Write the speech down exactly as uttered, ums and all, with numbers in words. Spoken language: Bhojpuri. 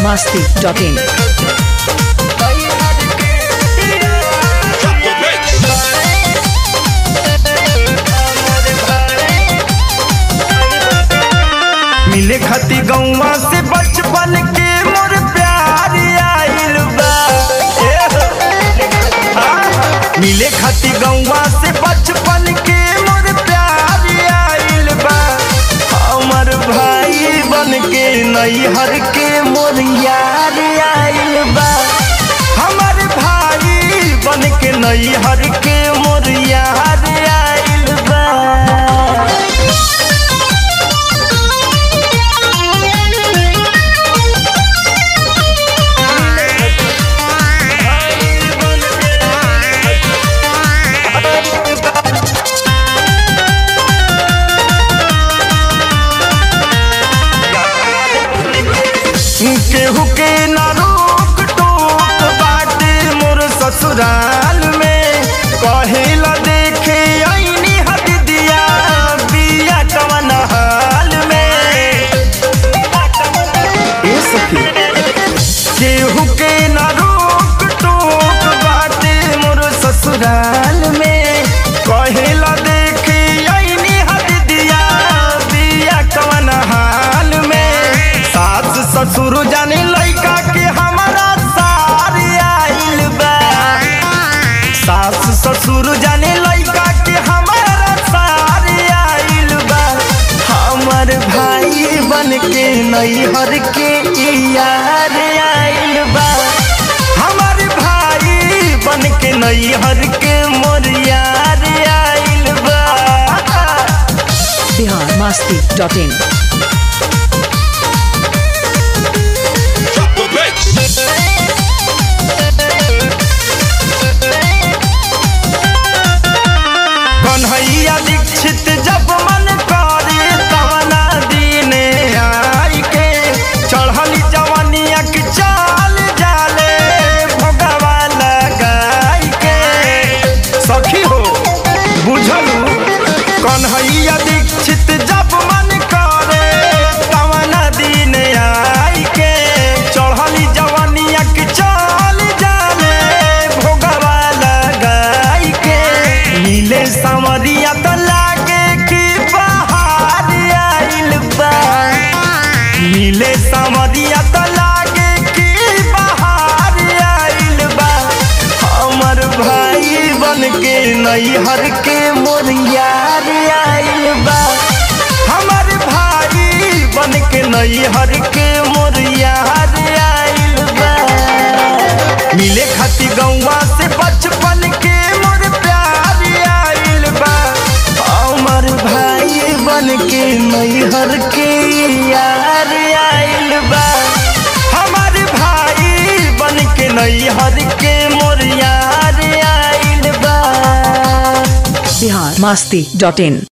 masti dot in. मिले खाती गौवा से बचपन के मोर प्यार आइल बा। मिले खाती गौवा से बचपन के मोर प्यार आइल बा। हमर भाई बन के नैहर के मोर यार आइल बा। हमर भाई बन के नैहर के मोर यार आइल बा। केहू के न रोक टोक बाटे मोर ससुराल में। कहेला देखे आईनी हद दिया बिया कवन हाल में। ए सखी केहू के न रोक टोक बाटे मोर ससुराल में। कहेला देखे आईनी हद दिया बिया कवन हाल में। सास ससुर जाने लइका के हमारा सार आइल बा। सास ससुर जाने लइका के हमारा सार आइल बा। हमर भाई बन के नैहर के यार आइल बा। हमर भाई बन के नैहर के मोर यार आइल बा। Bihar masti dot in. Kanhaiya Dixit जब मन करे तवना दीने आई के। चढ़ली जवानिया के चाल जाले भोगवा लगाई के। सखी हो बुझलू कन्हैया दीक्षित जब मन करे तवना दीने आई के। चढ़ली जवानिया के चाल जाले भोगवा लगाई के। मिले समरिया तो लागे कि बहार आइल बा। मिले समरिया तो लागे कि बहार आइल बा। हमर भाई बन के नैहर के मोर यार आइल बा। हमर भाई बन के नैहर के मोर यार आइल बा। मिले खाती गौवा से बचपन के मोर प्यार आइल बा। हमर भाई बन के नैहर के यार आइल बा। हमर भाई बन के नैहर के मोर यार आइल बा। Bihar masti dot in.